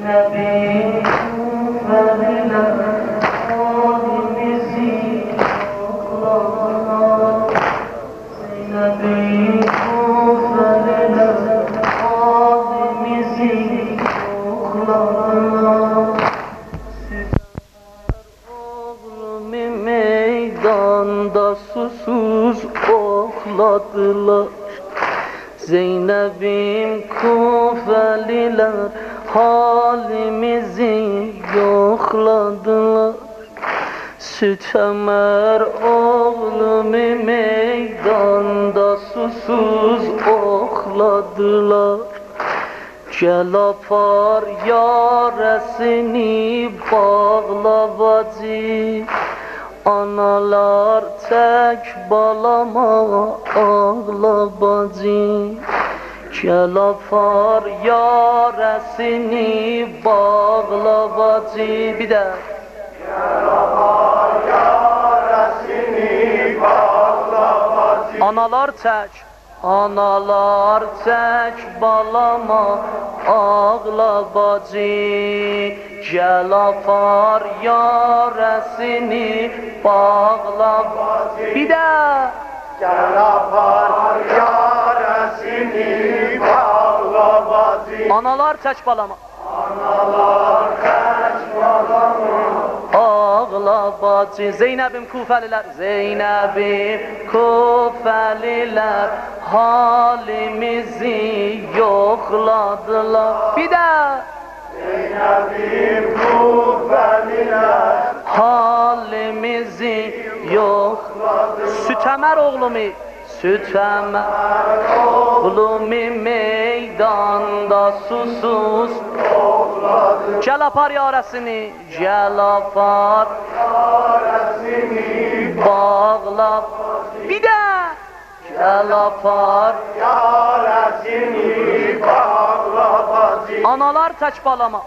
Zeynep'im Kufeliler halimizi yokladılar. Süt emer oğlumu meydanda susuz okladılar. Gel apar yaresini bağla bacı, analar tek balama ağla bacı. Gel apar yaresini bağla bacı. Bir de gel apar yaresini bağla bacı. Analar tek balama ağla bacı. Gel apar yaresini bağla bacı. Bir de gel apar yaresini bağla bacı. analar tek balama ağla bacı. Zeynep'im Kufeliler, Zeynep'im Kufeliler halimizi yokladılar. Bir de Zeynep'im Kufeliler halimizi yokladılar. Sütemer oğlumu, Sütemer oğlumu meydanda susuz okladı. Gel apar yaresini, gel apar yaresini bağla. Bir de gel apar yaresini bağla bacı. analar tek balama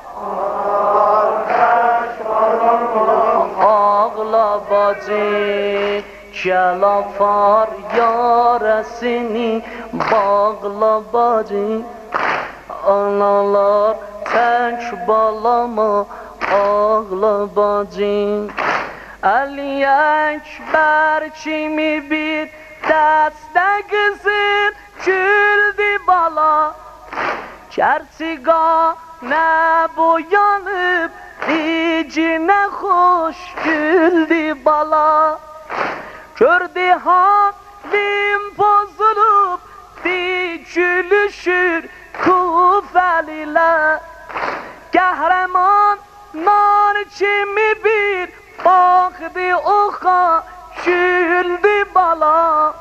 ağla bacı. Gel apar yaresini bağla bacı. Analar tek balama ağla bacı. Ali Ekber kimi bir deste kızın güldü bala. Kertigane boyanıp dicine hoş güldü bala. Gördü halim bozulup di gülüşür Kufeliler. Kahramanlar kimi bir baktı oka güldü bala.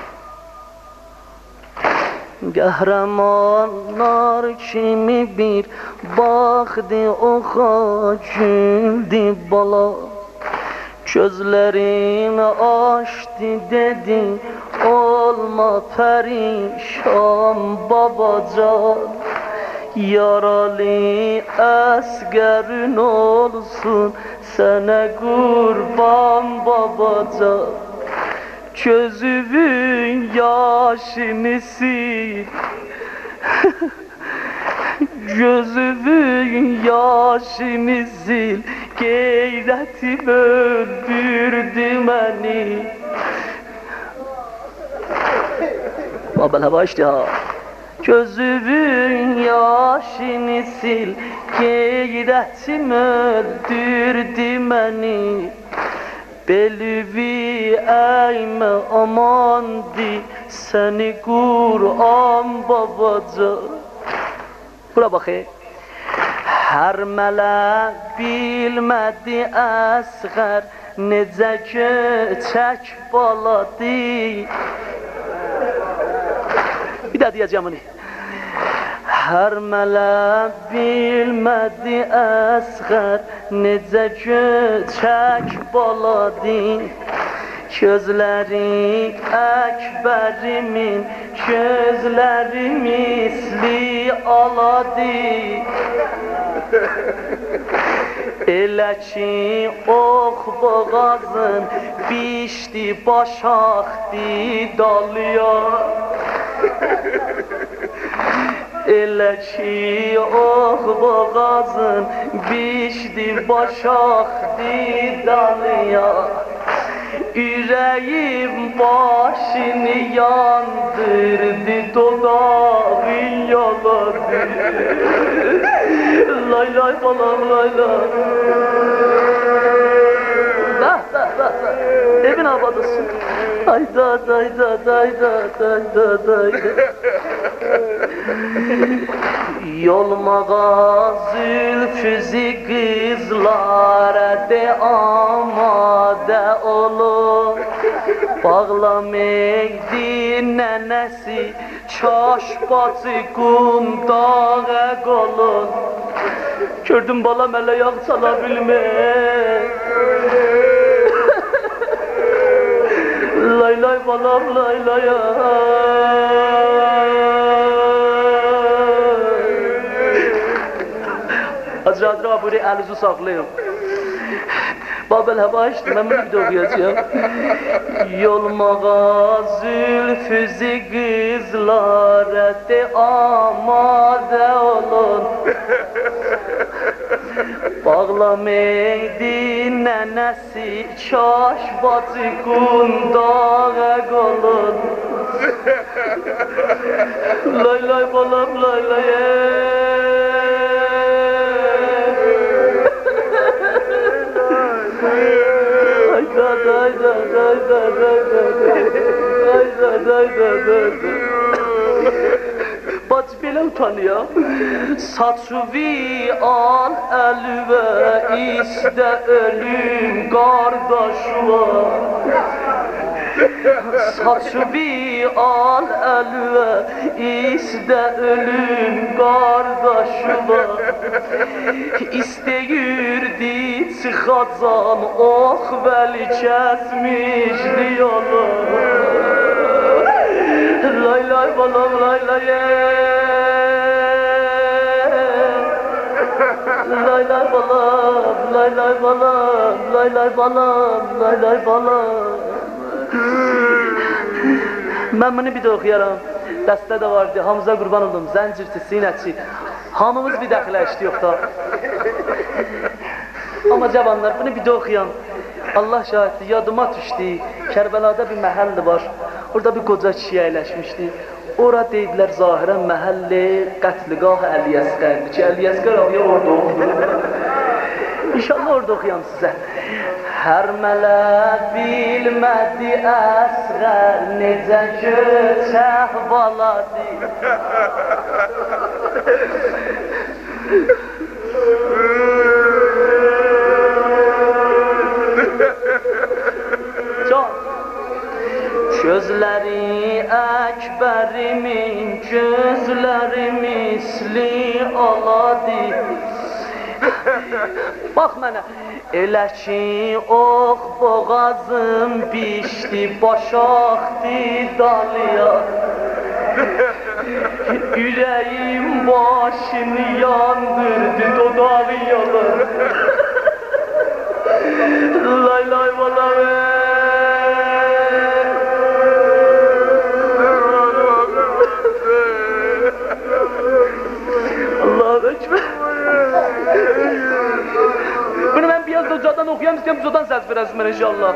Kahramanlar kimi bir baktı oka güldü bala. Gözlerini açtı dedi olma perişan babacan. Yaralı askerin olsun sana kurban babacan. Gözümün yaşını sil gözümün yaşını sil. Geyretim öldürdü beni. Babala başla. Gözümün yaşını sil. Geyretim öldürdü beni. Belüvi eğme amandı seni Kur'an babacan. Bura bakayım. Her mele bilmedi asgar nece göçek baladı. Bir daha diyeceğim onu. Her mele bilmedi asgar nece göçek baladı. Gözleri Ekberimin gözleri misli aladı. Elə ki ox boğazın bişdi başaqdı dalıya. Elə ki ox boğazın bişdi başaqdı dalıya Ürəyim başını yandırdı dodağın yaladı Lay lay balam lay lay Evin havadasın Ayda dayda dayda dayda dayda Yolmağa zülfüzü kızlara de amade olun Bağlamekdir nənəsi çaş bacı qundağa qolun Gördüm balam elə yağ çala bilmək Lay lay balam lay lay Hazret Raburi elinizi saklayın Babel hava içtim ben bunu bir de okuyacağım Yolmağa zülfüzü kızlara de amade olun Bağlameydi nənəsi çaş bacı qundağa qolun Lay lay balam lay lay Ayda dayda dayda dayda Ayda dayda dayda Bacı belə utanıyor Saçıvi al əlvə istə ölüm qardaşıva Saçıvi al əlvə istə ölüm qardaşıva İstəyirdi çıxacan ox vəli kəsmişdi yolu Lay lay balam lay lay Lay lay balam lay lay balam Lay lay balam lay lay balam Mən bunu bir də oxuyaram Dəstə də vardı Hamıza qurban oldum Zəncirçi, sinətçi Hamımız bir dəxilə işləyək da Amma cavanlar bunu bir də oxuyan Allah şahiddir yadıma düşdü Kərbəlada bir məhəlli var Orada bir qoca kişi əyləşmişdi Ora deyidilər zahirən məhəlli qətliqah Əliyəsqərdir ki Əliyəsqər ağıya orada oxudur İnşallah orada oxuyam sizə Hər mələ bilmədi əsğər necə köçək baladı Gözləri əkbərimin gözləri misli aladı Bax mənə Elə ki ox boğazım bişdi başaqdı dalıya Ürəyim başını yandırdı dodağı yalı Lay lay balam Bunu mən biraz da ucadan oxuyam istəyəm, ucadan səs verəsin mən inşallah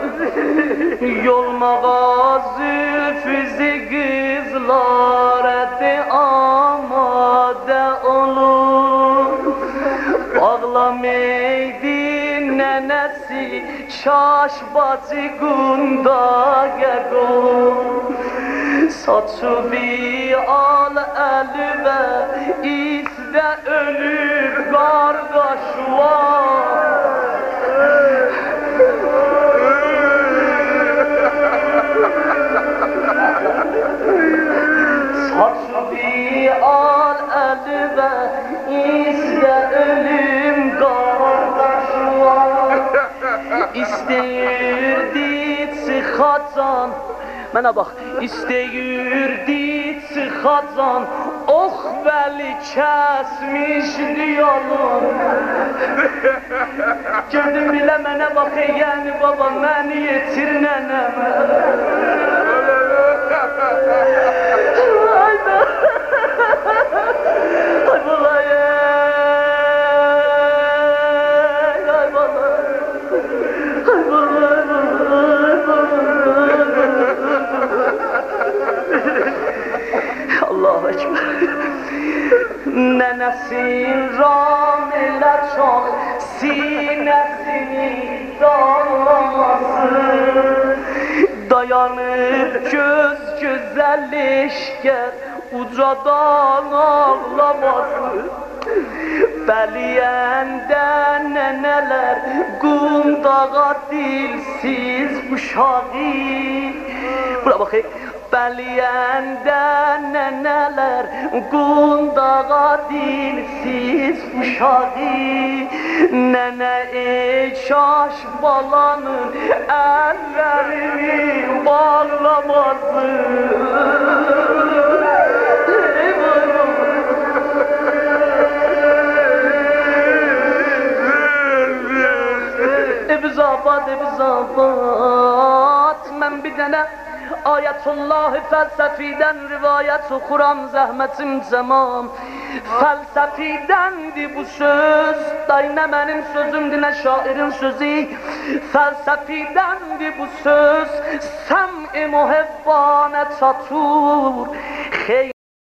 Yolmağa zülfüzü qızlar ədi amade olun Bağlameydi nənəsi çaş bacı qundağa qolun Saçıvi al əlvə istə ölüb qardaşıva Saçıvi al əlvə istə ölüm qardaşıva İstəyirdi çıxacan Mənə bax, istəyirdi çıxacan Ox vəli kəsmişdi yolun Gördüm bilə mənə bax, yəni baba məni yetir nənəmə Ayda Sinəsin ram elə çox, sinəsini dağlamasın. Dayanır göz gözəl eşkər, ucadan ağlamasın. Bəliyəndə nənələr, qundağa dilsiz uşağı. Bura baxayım. Bəliyəndə nənələr, qundağa dilsiz uşağı. Nənə ey şaş balanın əllərini bağlamasın. Ebizabat, mən bir dənə Ayətullah fəlsəfidən rivayət oxuram, zəhmətim cəmam. Fəlsəfidəndir bu söz, nə mənim sözümdür, nə şairin sözü. Fəlsəfidəndir bu söz, səm-i muhebbanə çatır.